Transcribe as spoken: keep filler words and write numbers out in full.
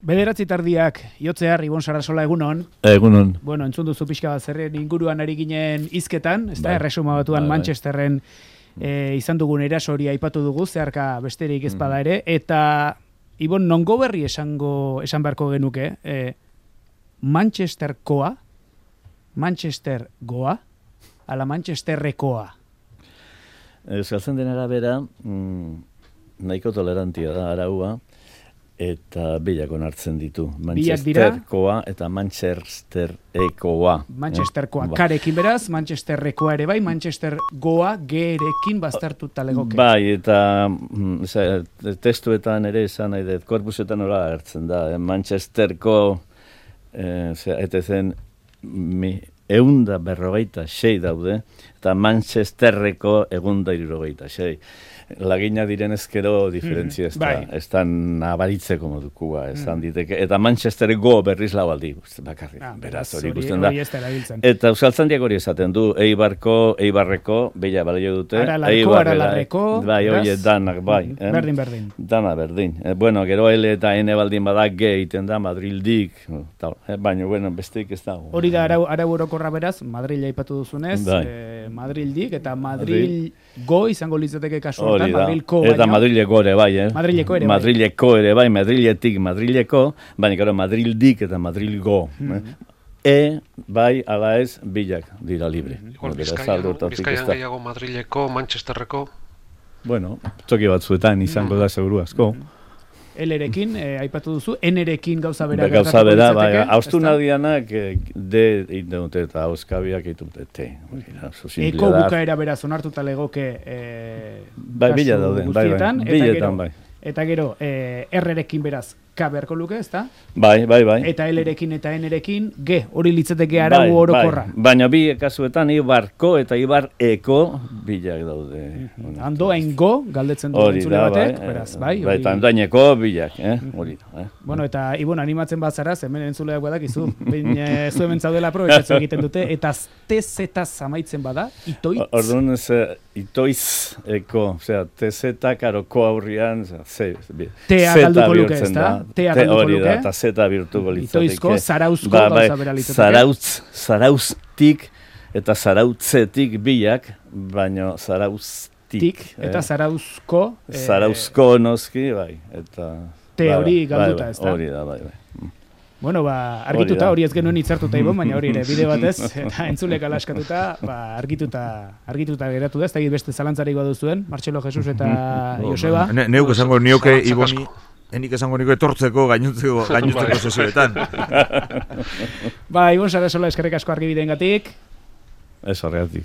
Bederatzi tardiak, Iotzear, Ibon Sarasola, egunon. Egunon. Bueno, entzun duzu pixka bat zerren inguruan ari ginen hizketan, ez da, bai. erresuma batuan bai, Manchesterren e, izan dugun erasori aipatu dugu, zeharka besterik ez bada ere, eta Ibon, nongo berri esango, esan beharko genuke, e, Manchesterkoa, Manchester goa, ala Manchesterrekoa. Euskaltzen den arabera, mm, nahiko tolerantia da araua, eta bilak onartzen ditu. Manchesterkoa eta Manchesterekoa. Manchesterkoa, eh? karekin beraz, Manchesterrekoa ere bai, Manchester goa gerekin baztertuta legoke. Bai, eta mm, eza, testuetan ere esan nahi dut, korpusetan hola hartzen da. Eh? Manchesterko, eh, eta zen, mi, eunda berrogeita sei daude, eta Manchesterreko egunda irurogeita sei. Lagina diren ezkero diferentzia ez da, bai. ez da nabaritzeko modukua, ez da diteke, eta Manchesterreko berriz lau aldi, bakarrik, ah, beraz hori hori ikusten da. da Eta Euskaltzaindiak hori esaten du, Eibarko, Eibarreko, beila balio dute, Aralarko, Aralarreko, bai, hori danak, bai. Eh? Berdin, berdin. Dana berdin. Eh, bueno, gero L eta N baldin badak G egiten da, Madrildik, tal, eh, baina, bueno, besteik ez dago. Hori da arau, arau orokorra beraz, Madrid aipatu duzunez, bai. eh, Madrildik, eta Madril go izango litzateke kasu Hori hortan, da. Madrilko Eta baino. Madrileko ere bai, eh? Madrileko ere bai. Madrileko ere bai, Madriletik Madrileko, baina gero Madrildik eta Madrilgo. Mm. Eh? E, bai, ala ez, bilak dira libre. Igual, Beraz, Bizkaian, aldortatik ez Bizkaian da. gehiago Madrileko, Manchesterreko. Bueno, toki batzuetan izango da seguru asko. L-erekin, eh, aipatu duzu, N-erekin gauza bera Be, Gauza gertatuko bera, bai, litzateke, haustu ezta? nadianak eh, D egiten dute eta auskabiak egiten dute T. Hori da, oso sinplea Eko da. bukaera beraz onartuta legoke eh, Bai, bila kasu daude, bai, bai. guztietan, eta Biletan, gero, bai. eta gero eh, R-erekin beraz K beharko luke, ezta? Bai, bai, bai. Eta L-erekin eta N-erekin G, hori litzateke arau Bai, orokorra. Bai. Baina bi kasuetan Ibarko eta Ibareko bilak daude. Andoain go, galdetzen du Hori entzule da, bai. batek, beraz, bai. Bai, hori- eta andaineko bilak, eh? Hori da, eh? Bueno, eta Ibon animatzen bazara, hemen entzuleak badakizu, behin e, zu hemen zaudela aprobetxatzen egiten dute, eta tezetaz amaitzen bada, itoitz. Orduan ez, eh, itoizeko, osea, tezeta karoko aurrian, ze, Tea zeta galduko luke, bihurtzen ezta? da. Tea Te- galduko hori luke. da, eta zeta bihurtuko litzateke. Itoizko, zarauzko Ba, bai, gauza bera litzateke. Zarautz, zarauztik eta zarautzetik bilak, baino zarauztik. Tik, eta zarauzko. eh, Zarauzko noski, bai, eta... Te bai, hori bai, galduta, bai, ezta? Hori da, bai, bai. Bueno, ba, argituta, da. hori ez genuen hitzartuta Ibon, baina hori ere bide batez, eta entzulek alaskatuta, ba, argituta, argituta geratu da, ez da beste zalantzarik baduzuen, Martxelo Jesus eta Joseba. Ne, neuk esango nioke Zalantzak Iboni, asko. enik esango nioke etortzeko gainontzeko gainontzeko sesioetan. Ba, Ibon Sarasola eskerrik asko argibideengatik. Ez horregatik.